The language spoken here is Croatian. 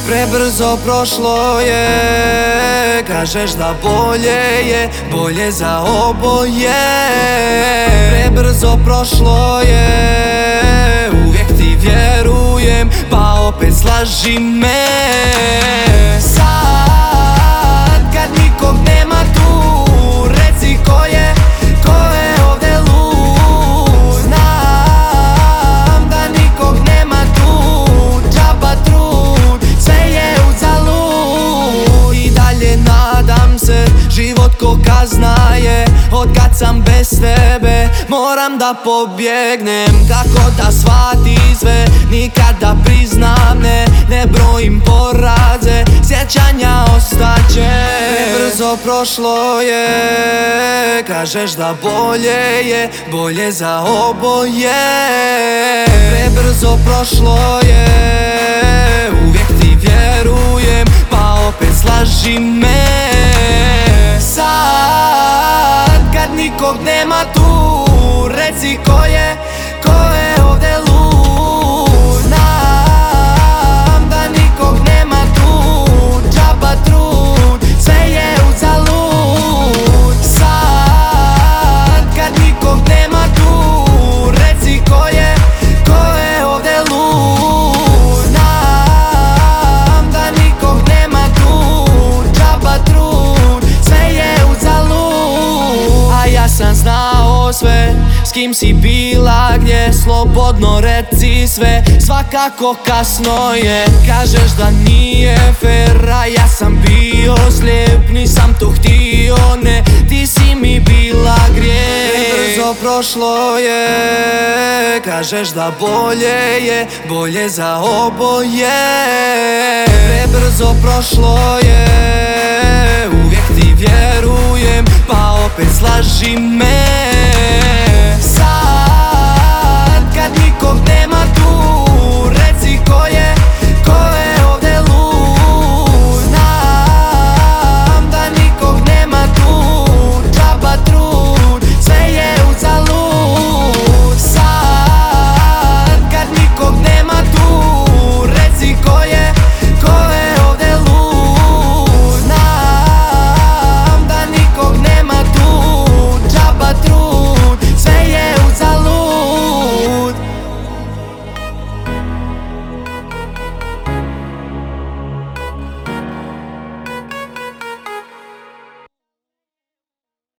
Prebrzo prošlo je, kažeš da bolje je, bolje za oboje. Prebrzo prošlo je, uvijek ti vjerujem, pa opet slaži me. Sad kad nikog nema tu, reci ko je ovdje lud. Znam da nikog nema tu, džaba trud, sve je uzalud. I dalje nadam se, život ko kazna je, otkad sam bez tebe moram da pobjegnem. Kako da shvatim sve, nikad da priznam ne brojim poraze, sjećanja ostaće. Prebrzo prošlo je, kažeš da bolje je, bolje za oboje. Prebrzo prošlo je, uvijek ti vjerujem, pa opet slaži me. Sad kad nikog nema tu, reci ko je ovdje lud. Znam da nikog nema tu, džaba trud, sve je uzalud. Sad kad nikog nema tu, reci ko je ovdje lud. Znam da nikog nema tu, džaba trud, sve je uzalud. A ja sam znao sve, s kim si bila, gdje, slobodno reci sve. Svakako kasno je, kažeš da nije fair, a ja sam bio slijep, nisam to htio, ne, ti si mi bila grijeh. Prebrzo prošlo je, kažeš da bolje je, bolje za oboje. Prebrzo prošlo je, uvijek ti vjerujem, pa opet slaži me. Sad kad nikog nema tu, reci ko je